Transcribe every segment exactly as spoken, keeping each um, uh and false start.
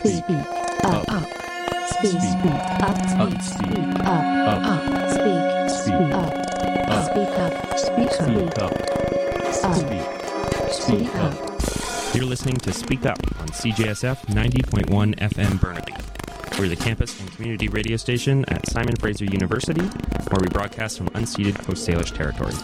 Speak up. Up. Speak up. Speak up. Up. Speak. Speak up. Speak up. Speak up. Speak. Speak up. You're listening to Speak Up on C J S F ninety point one F M Burnaby. We're the campus and community radio station at Simon Fraser University, where we broadcast from unceded Coast Salish territory.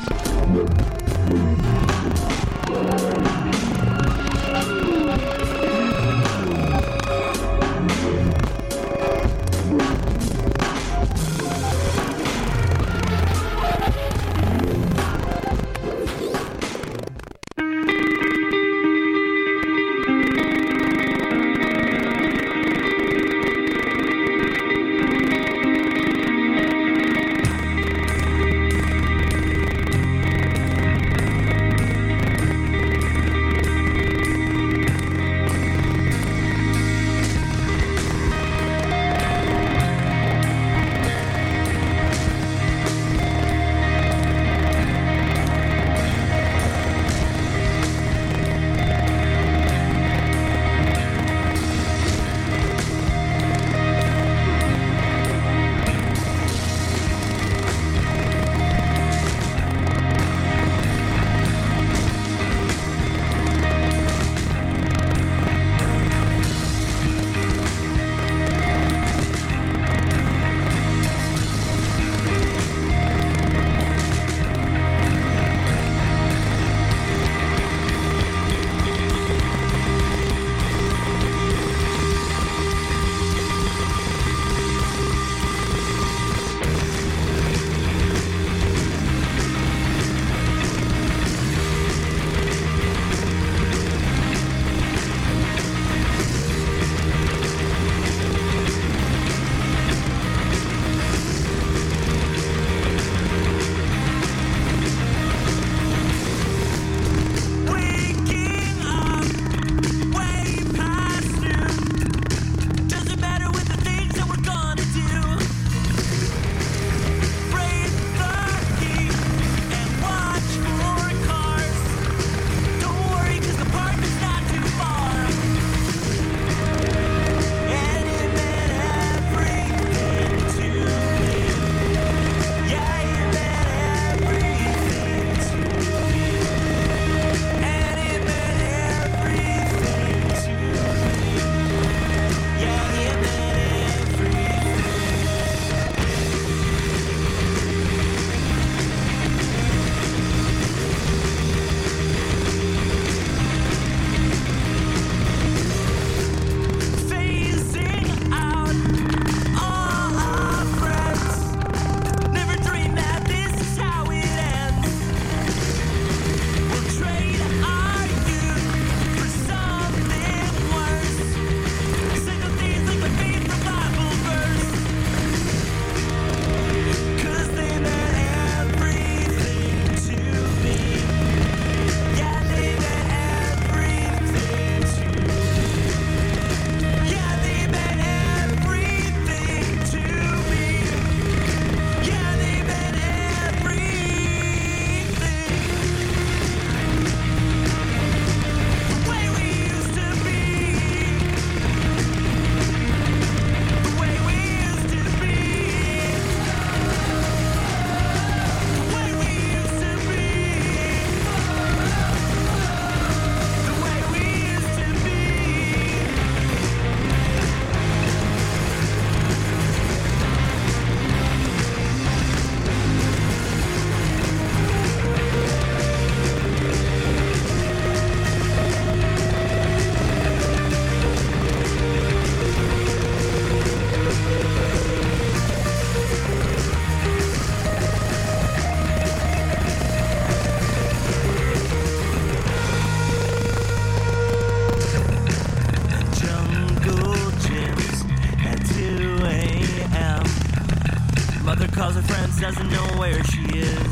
Doesn't know where she is.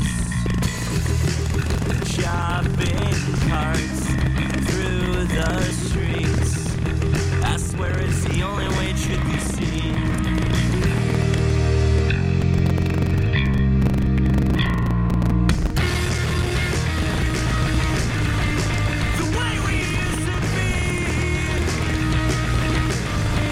Shopping carts through the streets. I swear it's the only way it should be seen. The way we used to be.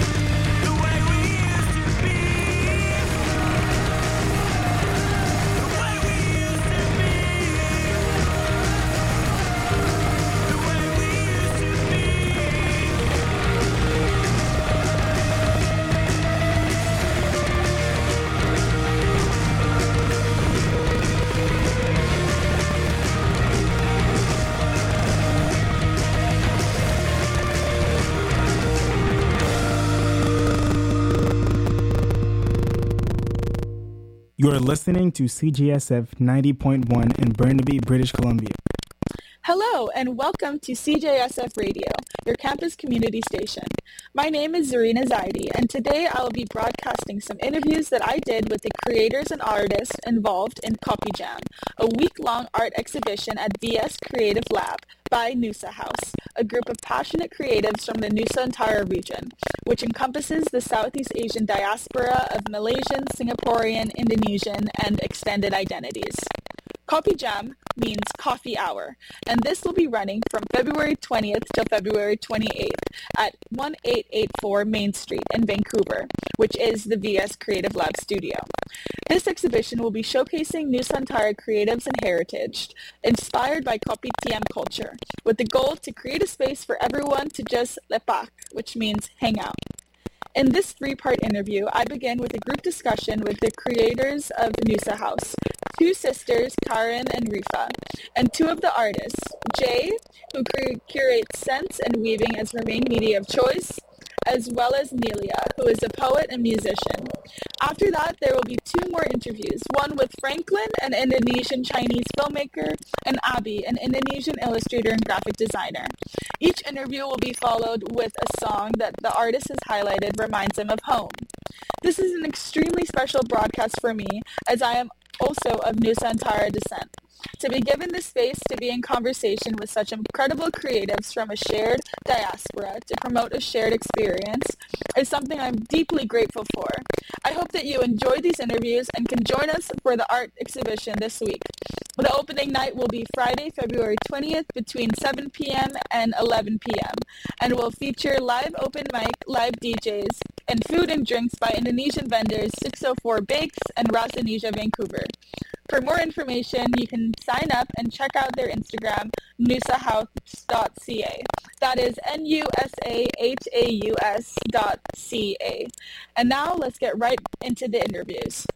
You are listening to C J S F ninety point one in Burnaby, British Columbia. Hello and welcome to C J S F Radio, your campus community station. My name is Zarina Zaidi, and today I will be broadcasting some interviews that I did with the creators and artists involved in Copy Jam, a week-long art exhibition at V S Creative Lab by Nusa House, a group of passionate creatives from the Nusa Tenggara region, which encompasses the Southeast Asian diaspora of Malaysian, Singaporean, Indonesian, and extended identities. Copy Jam means coffee hour, and this will be running from February twentieth till February twenty-eighth at eighteen eighty-four Main Street in Vancouver, which is the V S Creative Lab studio. This exhibition will be showcasing Nusa Tenggara creatives and heritage, inspired by Kopi Tiam culture, with the goal to create a space for everyone to just lepak, which means hang out. In this three-part interview, I begin with a group discussion with the creators of Nusa House, two sisters, Karen and Rifa, and two of the artists, Jay, who cur- curates scents and weaving as her main media of choice, as well as Nelia, who is a poet and musician. After that, there will be two more interviews, one with Franklin, an Indonesian-Chinese filmmaker, and Abi, an Indonesian illustrator and graphic designer. Each interview will be followed with a song that the artist has highlighted reminds him of home. This is an extremely special broadcast for me, as I am also of Nusa Tenggara descent. To be given the space to be in conversation with such incredible creatives from a shared diaspora to promote a shared experience is something I'm deeply grateful for. I hope that you enjoy these interviews and can join us for the art exhibition this week. The opening night will be Friday, February twentieth between seven p.m. and eleven p.m. and will feature live open mic, live D Js, and food and drinks by Indonesian vendors six oh four Bakes and Rasanesia Vancouver. For more information, you can sign up and check out their Instagram, nusahouse dot c a. That is N U S A H A U S dot C A. And now let's get right into the interviews.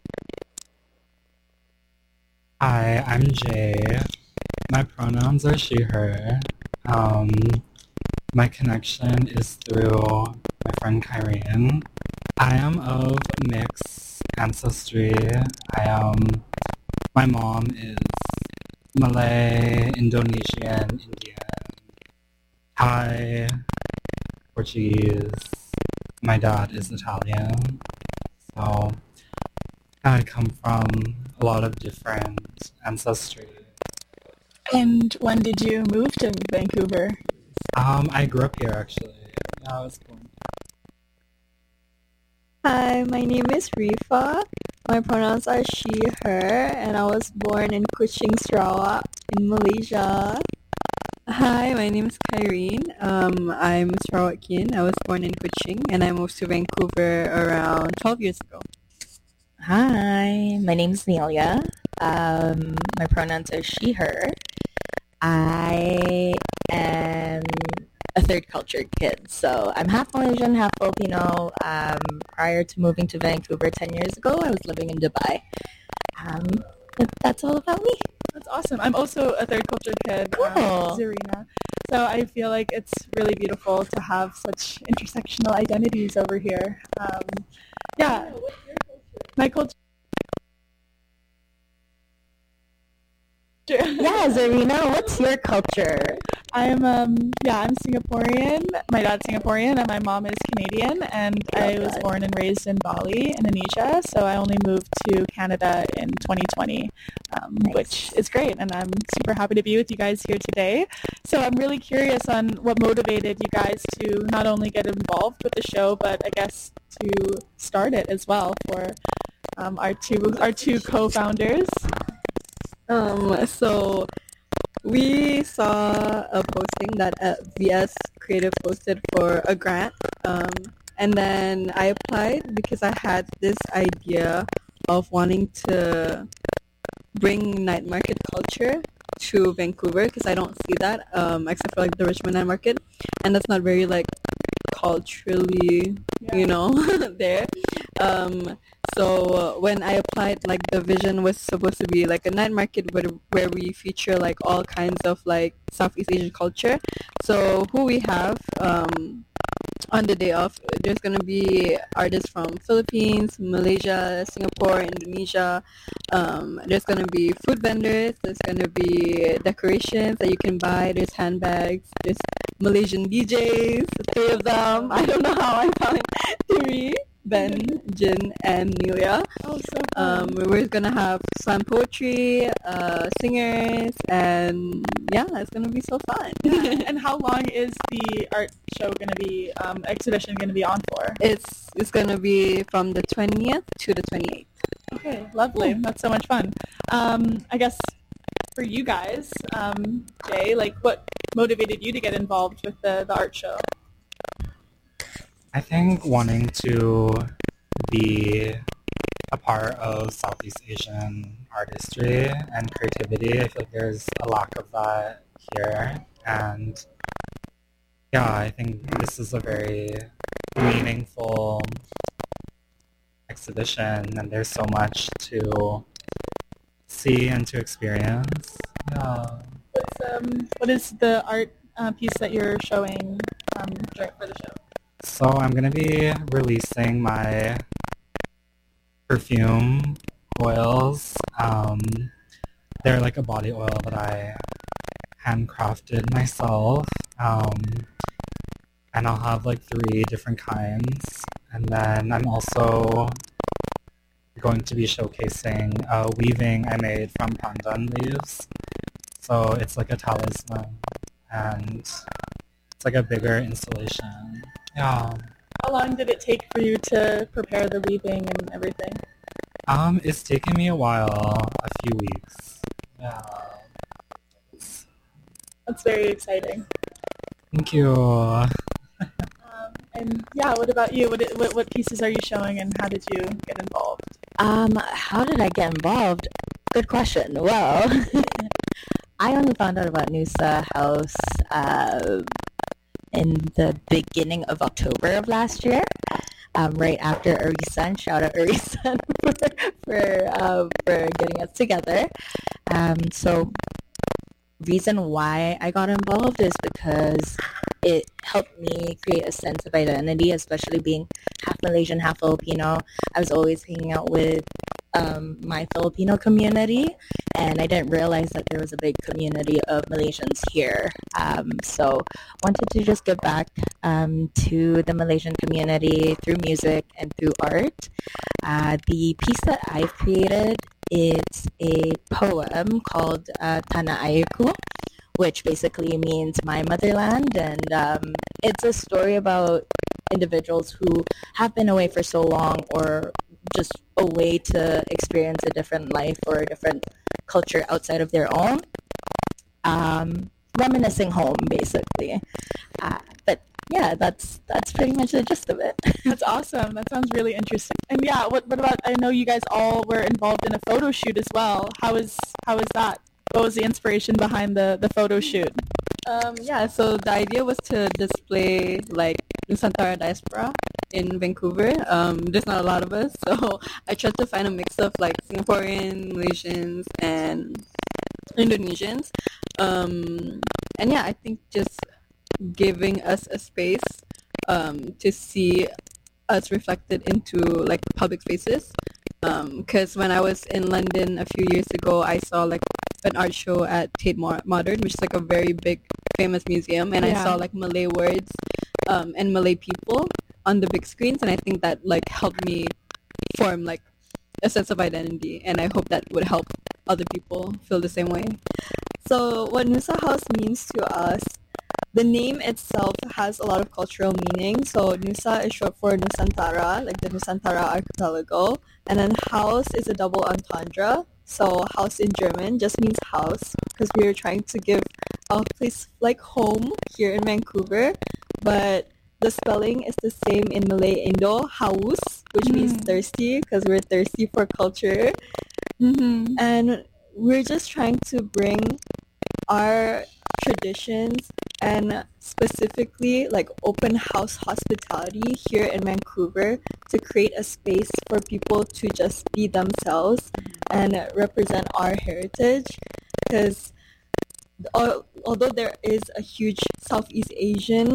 Hi, I'm Jay. My pronouns are she, her. Um, my connection is through my friend Kyrene. I am of mixed ancestry. I am, my mom is Malay, Indonesian, Indian, Thai, Portuguese. My dad is Italian. So I come from a lot of different ancestry. And when did you move to Vancouver? Um, I grew up here actually. Yeah, I was born. Hi, my name is Rifa. My pronouns are she, her, and I was born in Kuching, Sarawak, in Malaysia. Hi, my name is Kyrene. Um, I'm Sarawakian. I was born in Kuching, and I moved to Vancouver around twelve years ago. Hi, my name's Nelia. Um, my pronouns are she, her. I am a third culture kid, so I'm half Malaysian, half Filipino. Um, prior to moving to Vancouver ten years ago, I was living in Dubai. Um, but that's all about me. That's awesome. I'm also a third culture kid, Cool. um, Zarina. So I feel like it's really beautiful to have such intersectional identities over here. Um, yeah. My culture. Yeah, Zarina, what's your culture? I'm um yeah, I'm Singaporean. My dad's Singaporean and my mom is Canadian, and I was that. born and raised in Bali, Indonesia. So I only moved to Canada in twenty twenty, um, Nice. which is great, and I'm super happy to be with you guys here today. So I'm really curious on what motivated you guys to not only get involved with the show, but I guess to start it as well for um, our two our two co-founders. Um, so we saw a posting that uh, V S Creative posted for a grant, um, and then I applied because I had this idea of wanting to bring night market culture to Vancouver because I don't see that, um, except for like the Richmond night market, and that's not very like culturally, you know, there. Um, so uh, when I applied, like the vision was supposed to be like a night market where, where we feature like all kinds of like Southeast Asian culture. So who we have, um, on the day of, there's going to be artists from Philippines, Malaysia, Singapore, Indonesia. Um, there's going to be food vendors. There's going to be decorations that you can buy. There's handbags. There's Malaysian D Js, three of them. I don't know how I found three. Ben, Jin, and Nelia. Oh, so fun. Um, we're gonna have slam poetry, uh, singers, and yeah, it's gonna be so fun. And how long is the art show gonna be, um, exhibition gonna be on for? It's it's gonna be from the twentieth to the twenty-eighth. Okay, lovely. That's so much fun. Um, I guess for you guys, um, Jay, like what motivated you to get involved with the, the art show? I think wanting to be a part of Southeast Asian artistry and creativity, I feel like there's a lack of that here. And yeah, I think this is a very meaningful exhibition, and there's so much to see and to experience. Yeah. What's, um, what is the art uh, piece that you're showing um, during, for the show? So I'm going to be releasing my perfume oils. Um, they're like a body oil that I handcrafted myself. Um, and I'll have like three different kinds. And then I'm also going to be showcasing a weaving I made from pandan leaves. So it's like a talisman. And it's like a bigger installation. Yeah. How long did it take for you to prepare the weaving and everything? Um, it's taken me a while, a few weeks. Yeah. That's very exciting. Thank you. Um, and yeah, what about you? What, what what pieces are you showing, and how did you get involved? Um, how did I get involved? Good question. Well, I only found out about Nusa House uh, in the beginning of October of last year, um, right after Arisan. Shout out Arisan for for, uh, for getting us together. Um, so, reason why I got involved is because it helped me create a sense of identity, especially being half Malaysian, half Filipino. I was always hanging out with um, my Filipino community, and I didn't realize that there was a big community of Malaysians here. Um, so wanted to just give back um, to the Malaysian community through music and through art. Uh, the piece that I've created, it's a poem called uh, Tanah Airku, which basically means my motherland, and um, it's a story about individuals who have been away for so long, or just a way to experience a different life or a different culture outside of their own, um, reminiscing home, basically. Uh, but yeah, that's that's pretty much the gist of it. That's awesome. That sounds really interesting. And yeah, what what about? I know you guys all were involved in a photo shoot as well. How is how is that? What was the inspiration behind the the photo shoot? Um, yeah, so the idea was to display like Nusantara diaspora in Vancouver. Um, there's not a lot of us, so I tried to find a mix of like Singaporean, Malaysians, and Indonesians. Um, and yeah, I think just giving us a space um, to see us reflected into like public spaces. Because um, when I was in London a few years ago, I saw like an art show at Tate Modern, which is like a very big, famous museum, and yeah. I saw like Malay words um, and Malay people on the big screens, and I think that like helped me form like a sense of identity, and I hope that would help other people feel the same way. So what Nusa House means to us, the name itself has a lot of cultural meaning. So Nusa is short for Nusantara, like the Nusantara archipelago, and then house is a double entendre. So house in German just means house, because we are trying to give a place like home here in Vancouver, but the spelling is the same in Malay Indo, haus, which mm. means thirsty, because we're thirsty for culture. Mm-hmm. And we're just trying to bring our traditions and specifically like open house hospitality here in Vancouver to create a space for people to just be themselves and represent our heritage. Because although there is a huge Southeast Asian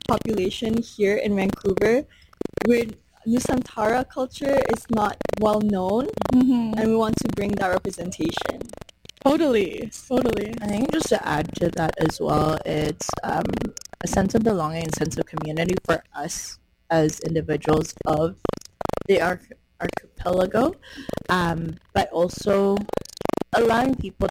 population here in Vancouver, we're Nusantara culture is not well known, Mm-hmm. and we want to bring that representation. Totally, totally. I think just to add to that as well, it's um, a sense of belonging and sense of community for us as individuals of the arch- archipelago, um, but also allowing people.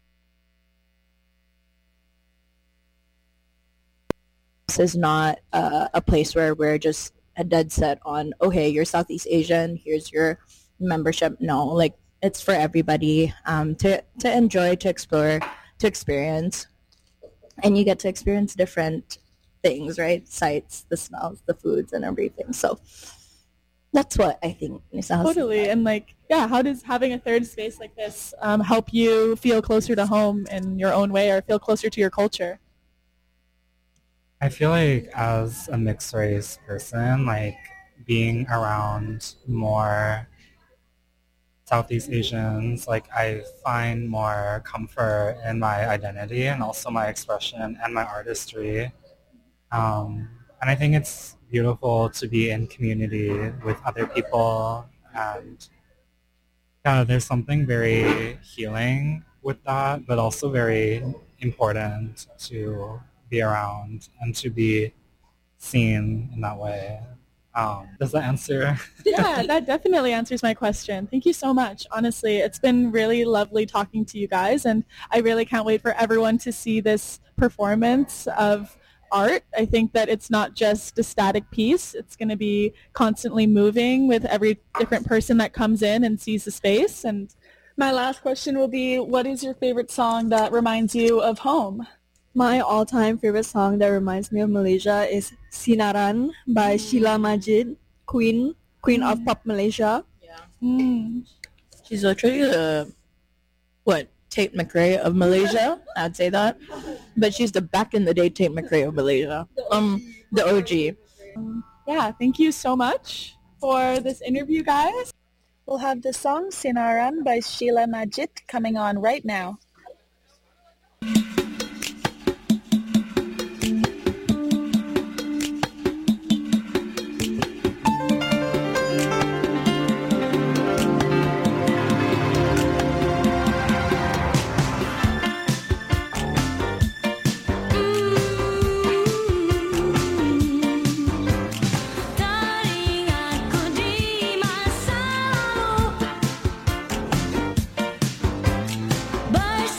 This is not uh, a place where we're just a dead set on, oh, hey, you're Southeast Asian, here's your membership. No, like, it's for everybody um, to, to enjoy, to explore, to experience. And you get to experience different things, right? Sights, the smells, the foods, and everything. So that's what I think Nisa has Totally. And like, yeah, how does having a third space like this um, help you feel closer to home in your own way, or feel closer to your culture? I feel like as a mixed race person, like being around more Southeast Asians, like I find more comfort in my identity and also my expression and my artistry. Um, and I think it's beautiful to be in community with other people, and yeah, there's something very healing with that, but also very important to be around and to be seen in that way. Um, does that answer? Yeah, that definitely answers my question. Thank you so much. Honestly, it's been really lovely talking to you guys, and I really can't wait for everyone to see this performance of art. I think that it's not just a static piece. It's going to be constantly moving with every different person that comes in and sees the space. And my last question will be, what is your favorite song that reminds you of home? My all-time favorite song that reminds me of Malaysia is Sinaran by Sheila Majid, Queen, Queen of Pop Malaysia. Mm. She's literally the, what, Tate McRae of Malaysia? I'd say that. But she's the back in the day Tate McRae of Malaysia. Um, the O G. Yeah, thank you so much for this interview, guys. We'll have the song Sinaran by Sheila Majid coming on right now. But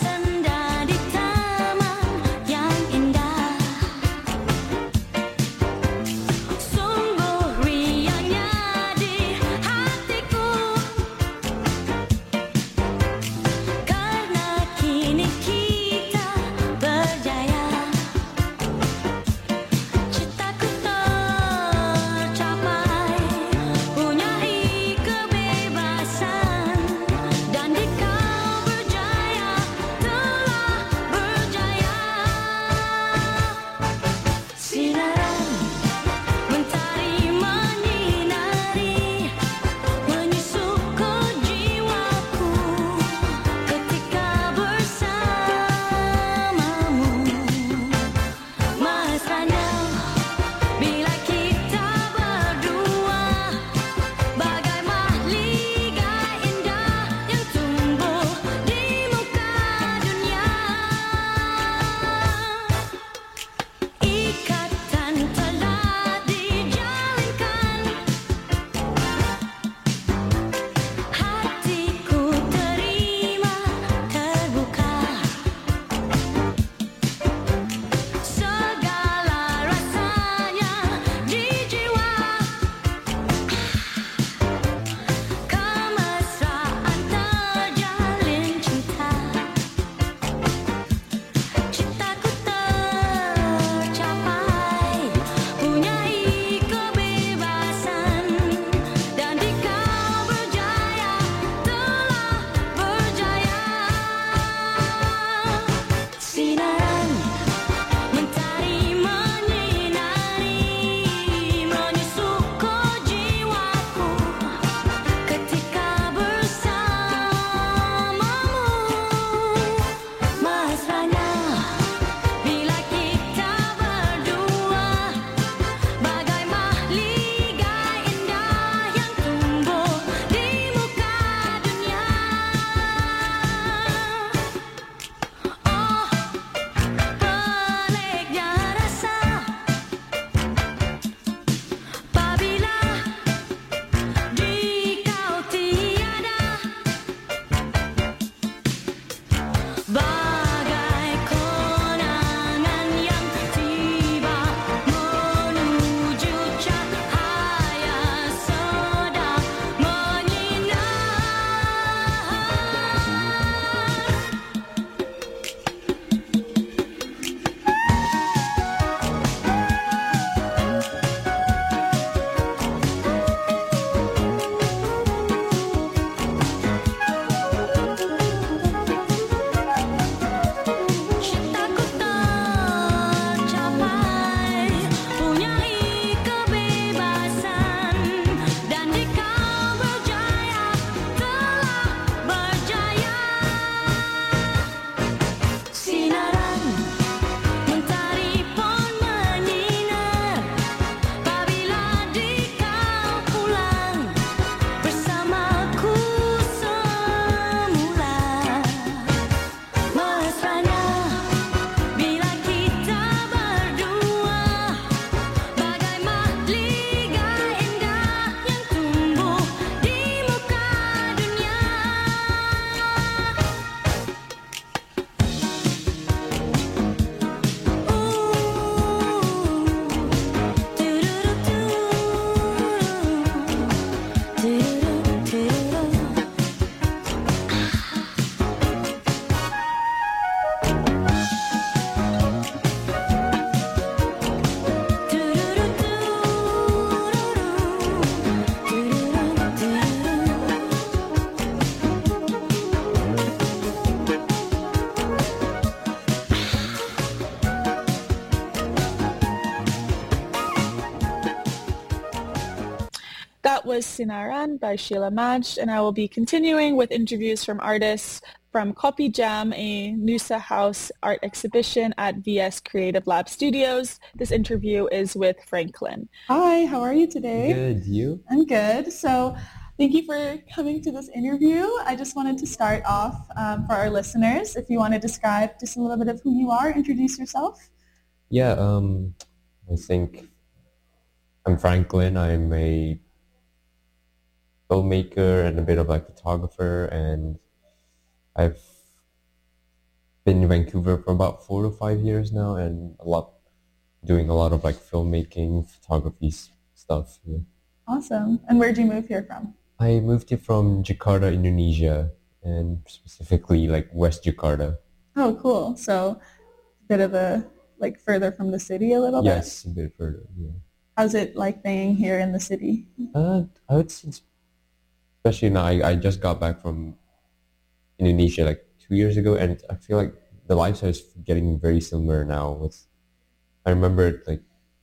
that was Sinaran by Sheila Majd, and I will be continuing with interviews from artists from Copy Jam, a Nusa House art exhibition at V S Creative Lab Studios. This interview is with Franklin. Hi, how are you today? Good, you? I'm good. So thank you for coming to this interview. I just wanted to start off um, for our listeners, if you want to describe just a little bit of who you are, introduce yourself. Yeah, um, I think I'm Franklin. I'm a filmmaker and a bit of like photographer, and I've been in Vancouver for about four to five years now, and a lot doing a lot of like filmmaking, photography s- stuff. Yeah. Awesome. And where did you move here from? I moved here from Jakarta, Indonesia, and specifically like West Jakarta. Oh, cool. So a bit of a, like further from the city a little bit? Yes, a bit further. Yeah. How's it like being here in the city? Uh, I would say, it's- especially now, I, I just got back from Indonesia like two years ago, and I feel like the lifestyle is getting very similar now. With I remember like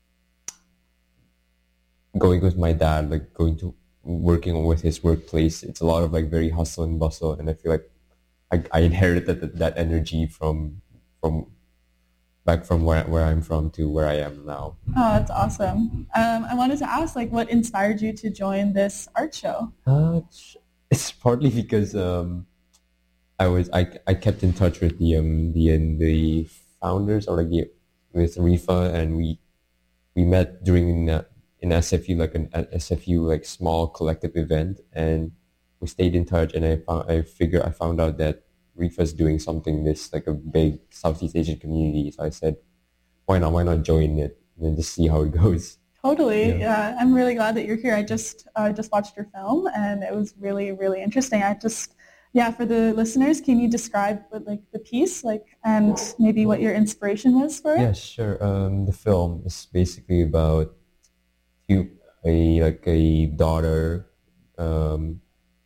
going with my dad, like going to working with his workplace. It's a lot of like very hustle and bustle, and I feel like I, I inherited that, that energy from from back from where where I'm from to where I am now. Oh, that's awesome. Um, I wanted to ask, like, what inspired you to join this art show? Uh, it's, it's partly because um, I was I, I kept in touch with the um the the founders or like the with Rifa, and we we met during uh, in S F U, like an S F U like small collective event, and we stayed in touch, and I found I figured I found out that Rifa's doing something this like a big Southeast Asian community, so I said, why not why not join it and then just see how it goes. Totally. Yeah. Yeah, I'm really glad that you're here. I just uh, just watched your film, and it was really, really interesting. I just, yeah, for the listeners, can you describe what, like the piece, like, and maybe what your inspiration was for it? Yeah, sure. Um, the film is basically about two, a like a daughter. Um,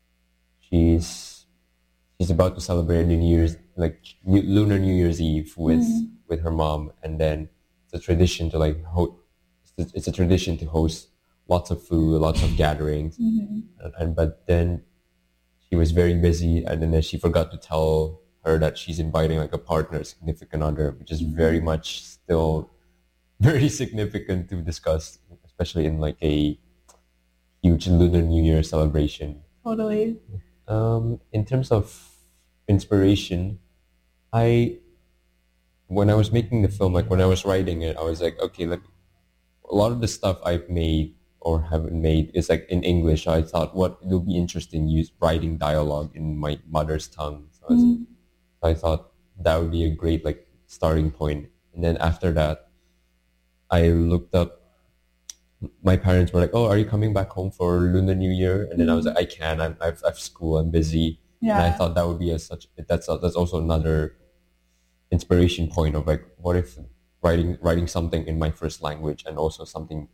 she's she's about to celebrate New Year's, like New, Lunar New Year's Eve with Mhm. with her mom, and then it's a tradition to like ho- it's, a, it's a tradition to host lots of food, lots of gatherings, Mhm. and, and but then she was very busy, and then she forgot to tell her that she's inviting like a partner, a significant other, which is very much still very significant to discuss, especially in like a huge Lunar New Year celebration. Totally. Um, in terms of inspiration, I when I was making the film, like when I was writing it, I was like, okay, like a lot of the stuff I've made or haven't made is like in English. So I thought, what it would be interesting use writing dialogue in my mother's tongue. So I, was, Mhm. so I thought that would be a great like starting point. And then after that, I looked up. My parents were like, "Oh, are you coming back home for Lunar New Year?" And then I was like, "I can. I'm, I've, I've school. I'm busy." Yeah. And I thought that would be a such. That's a, that's also another inspiration point of like, what if writing writing something in my first language and also something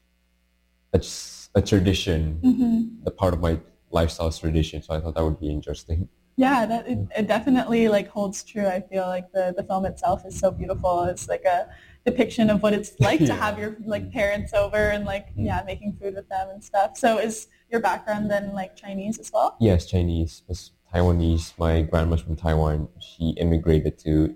that's a tradition, Mhm. the part of my lifestyle's tradition. So I thought that would be interesting. Yeah, that it, it definitely like holds true. I feel like the, the film itself is so beautiful. It's like a depiction of what it's like to Yeah. have your like parents over and like Mm. yeah, making food with them and stuff. So is your background then like Chinese as well? Yes, Chinese, was Taiwanese. My grandma's from Taiwan. She immigrated to,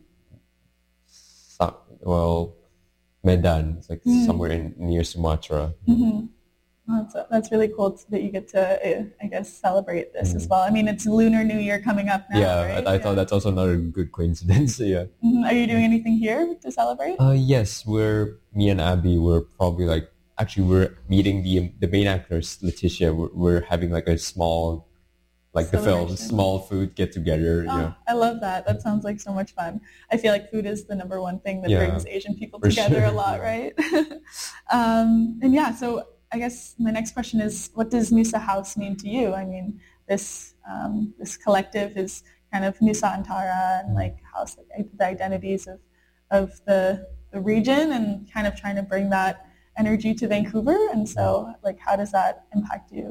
Sa- well, Medan. It's like Mm. somewhere in near Sumatra. Mm-hmm. That's, that's really cool that you get to, uh, I guess, celebrate this as well. I mean, it's Lunar New Year coming up now, Mm. yeah, right? I, I thought that's also another good coincidence. Yeah. Mhm. Are you doing anything here to celebrate? Uh, yes, we're me and Abby. We're probably like actually we're meeting the the main actress Letitia. We're, we're having like a small, like the film, Celebration. small food get together. Oh, Yeah. I love that. That sounds like so much fun. I feel like food is the number one thing that Yeah, brings Asian people for together a sure, lot, yeah. right? um, and yeah, so I guess my next question is, what does Nusa House mean to you? I mean, this um, this collective is kind of Nusa Antara and like house like, the identities of of the the region and kind of trying to bring that energy to Vancouver. And so, like, how does that impact you?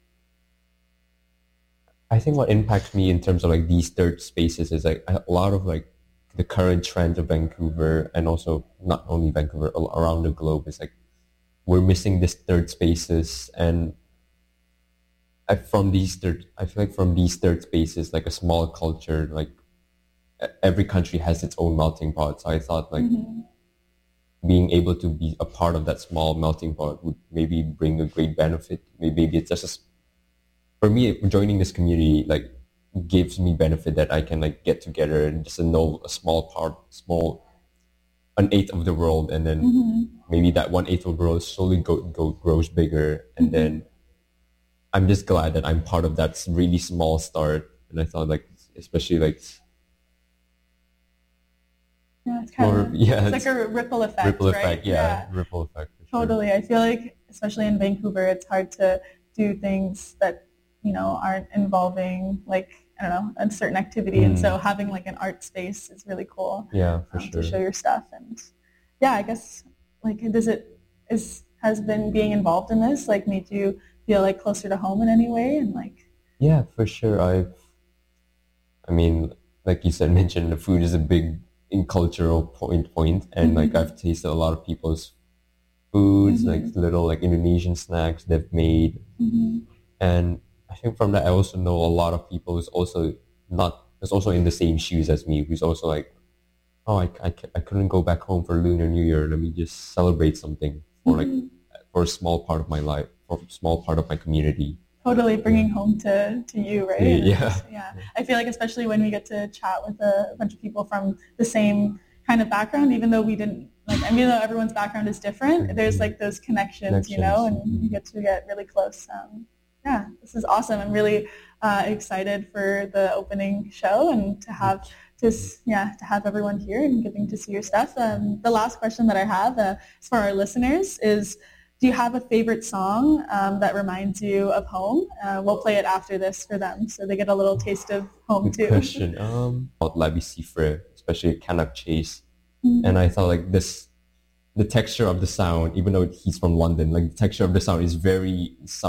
I think what impacts me in terms of like these third spaces is like a lot of like the current trend of Vancouver, and also not only Vancouver, a- around the globe, is like we're missing this third spaces, and I from these third, I feel like from these third spaces, like a small culture, like every country has its own melting pot. So I thought like mm-hmm. being able to be a part of that small melting pot would maybe bring a great benefit. Maybe it's just a, for me, joining this community like gives me benefit that I can like get together and just know a small part, small, an eighth of the world, and then mm-hmm. maybe that one eighth of the world slowly go, go grows bigger, and mm-hmm. then I'm just glad that I'm part of that really small start. And I thought like, especially like. Yeah, it's kind more, of yeah, it's, it's like a ripple effect, ripple right? effect, yeah, yeah. ripple effect. For sure. Totally. I feel like, especially in Vancouver, it's hard to do things that, you know, aren't involving like, I don't know, a certain activity. Mm. And so having like an art space is really cool. Yeah, for um, sure. To show your stuff. And yeah, I guess like, does it, is, has been being involved in this, like made you feel like closer to home in any way? And like, yeah, for sure. I've, I mean, like you said, mentioned the food is a big in cultural point point, and mm-hmm. like I've tasted a lot of people's foods, mm-hmm. like little like Indonesian snacks they've made, mm-hmm. and I think from that I also know a lot of people who's also not who's also in the same shoes as me, who's also like, oh, I, I, I couldn't go back home for Lunar New Year, let me just celebrate something for mm-hmm. like for a small part of my life, for a small part of my community. Totally bringing home to, to you, right? Yeah. Yeah. I feel like especially when we get to chat with a bunch of people from the same kind of background, even though we didn't, like, I mean, though everyone's background is different, mm-hmm. there's like those connections, connections, you know, and you get to get really close. Um, yeah, this is awesome. I'm really uh, excited for the opening show and to have just, yeah, to have everyone here and getting to see your stuff. Um, the last question that I have uh, is for our listeners is, do you have a favorite song um, that reminds you of home? Uh, we'll play it after this for them, so they get a little taste of home Good too. Question. Um, about Labi Sifre, especially Canuck Chase, mm-hmm. and I thought like this, the texture of the sound, even though he's from London, like the texture of the sound is very sub